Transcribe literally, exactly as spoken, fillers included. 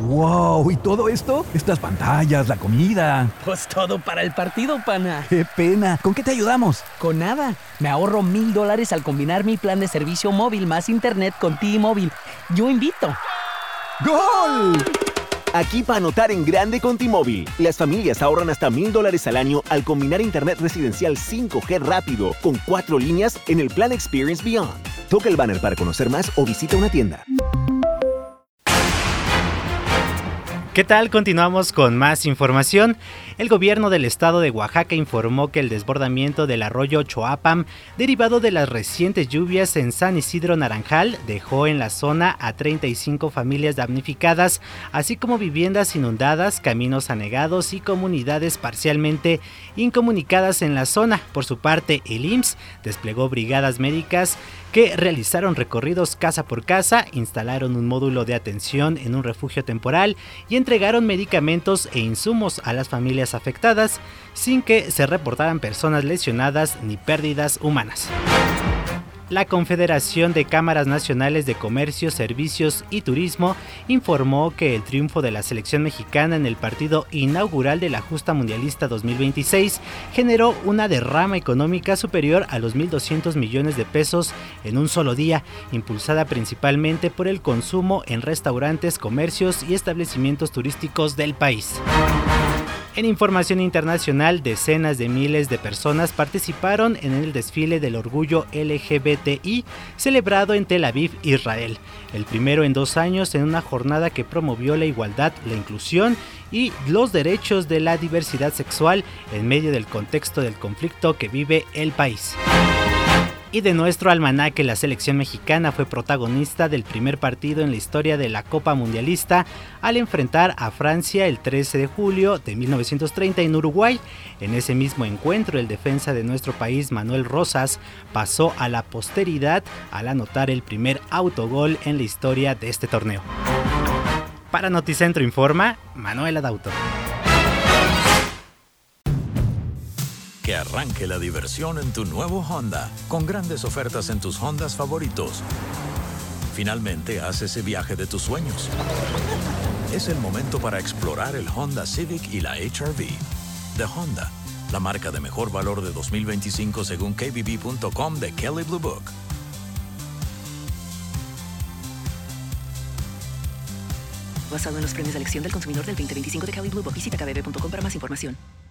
¡Wow! ¿Y todo esto? Estas pantallas, la comida. Pues todo para el partido, pana. ¡Qué pena! ¿Con qué te ayudamos? Con nada. Me ahorro mil dólares al combinar mi plan de servicio móvil más internet con T-Mobile. Yo invito. ¡Gol! Aquí para anotar en grande con T-Mobile. Las familias ahorran hasta mil dólares al año al combinar internet residencial cinco G rápido con cuatro líneas en el plan Experience Beyond. Toca el banner para conocer más o visita una tienda. ¿Qué tal? Continuamos con más información. El gobierno del estado de Oaxaca informó que el desbordamiento del arroyo Choapam, derivado de las recientes lluvias en San Isidro Naranjal, dejó en la zona a treinta y cinco familias damnificadas, así como viviendas inundadas, caminos anegados y comunidades parcialmente incomunicadas en la zona. Por su parte, el I M S S desplegó brigadas médicas que realizaron recorridos casa por casa, instalaron un módulo de atención en un refugio temporal y entregaron medicamentos e insumos a las familias afectadas, sin que se reportaran personas lesionadas ni pérdidas humanas. La Confederación de Cámaras Nacionales de Comercio, Servicios y Turismo informó que el triunfo de la selección mexicana en el partido inaugural de la Justa Mundialista dos mil veintiséis generó una derrama económica superior a los mil doscientos millones de pesos en un solo día, impulsada principalmente por el consumo en restaurantes, comercios y establecimientos turísticos del país. En información internacional, decenas de miles de personas participaron en el desfile del orgullo L G B T I celebrado en Tel Aviv, Israel, el primero en dos años en una jornada que promovió la igualdad, la inclusión y los derechos de la diversidad sexual en medio del contexto del conflicto que vive el país. Y de nuestro almanaque, la selección mexicana fue protagonista del primer partido en la historia de la Copa Mundialista al enfrentar a Francia el trece de julio de mil novecientos treinta en Uruguay. En ese mismo encuentro, el defensa de nuestro país, Manuel Rosas, pasó a la posteridad al anotar el primer autogol en la historia de este torneo. Para Noticentro Informa, Manuel Adauto. Que arranque la diversión en tu nuevo Honda, con grandes ofertas en tus Hondas favoritos. Finalmente, haz ese viaje de tus sueños. Es el momento para explorar el Honda Civic y la H R V. De Honda, la marca de mejor valor de dos mil veinticinco según K B B punto com de Kelley Blue Book. Basado en los premios de elección del consumidor del veinte veinticinco de Kelley Blue Book. Visita K B B punto com para más información.